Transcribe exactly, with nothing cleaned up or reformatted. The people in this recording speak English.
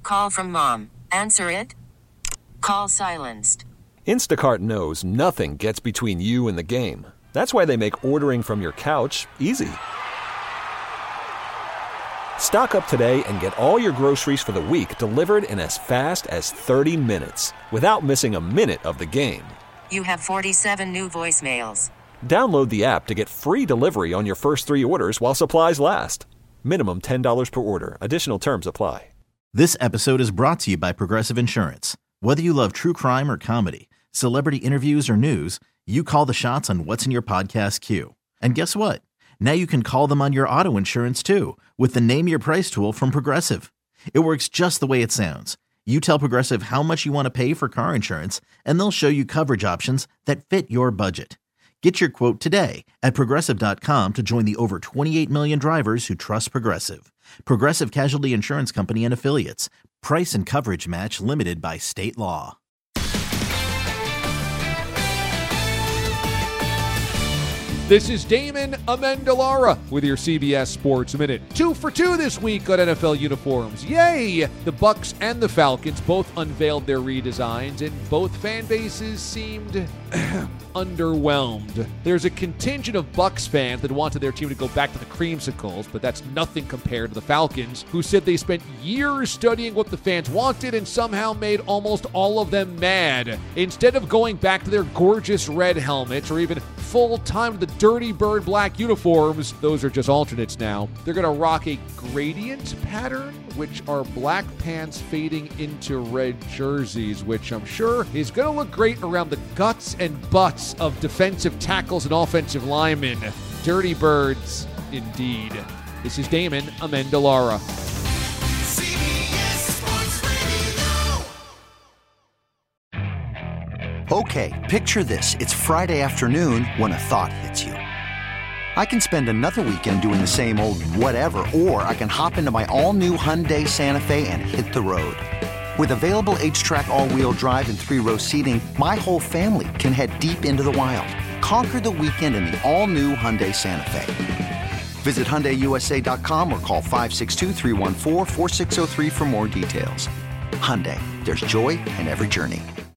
call from mom. Answer it. Call silenced. Instacart knows nothing gets between you and the game. That's why they make ordering from your couch easy. Stock up today and get all your groceries for the week delivered in as fast as thirty minutes without missing a minute of the game. You have forty-seven new voicemails. Download the app to get free delivery on your first three orders while supplies last. Minimum ten dollars per order. Additional terms apply. This episode is brought to you by Progressive Insurance. Whether you love true crime or comedy, celebrity interviews or news, you call the shots on what's in your podcast queue. And guess what? Now you can call them on your auto insurance too with the Name Your Price tool from Progressive. It works just the way it sounds. You tell Progressive how much you want to pay for car insurance, and they'll show you coverage options that fit your budget. Get your quote today at Progressive dot com to join the over twenty-eight million drivers who trust Progressive. Progressive Casualty Insurance Company and Affiliates. Price and coverage match limited by state law. This is Damon Amendolara with your C B S Sports Minute. Two for two this week on N F L uniforms. Yay! The Bucs and the Falcons both unveiled their redesigns, and both fan bases seemed underwhelmed. There's a contingent of Bucs fans that wanted their team to go back to the creamsicles, but that's nothing compared to the Falcons, who said they spent years studying what the fans wanted and somehow made almost all of them mad. Instead of going back to their gorgeous red helmets or even full time to the Dirty Bird black uniforms, those are just alternates now. They're going to rock a gradient pattern, which are black pants fading into red jerseys, which I'm sure is going to look great around the guts and butts of defensive tackles and offensive linemen. Dirty Birds, indeed. This is Damon Amendolara. Okay, picture this. It's Friday afternoon when a thought hits you. I can spend another weekend doing the same old whatever, or I can hop into my all-new Hyundai Santa Fe and hit the road. With available H-Track all-wheel drive and three-row seating, my whole family can head deep into the wild. Conquer the weekend in the all-new Hyundai Santa Fe. Visit Hyundai U S A dot com or call five six two, three one four, four six zero three for more details. Hyundai, there's joy in every journey.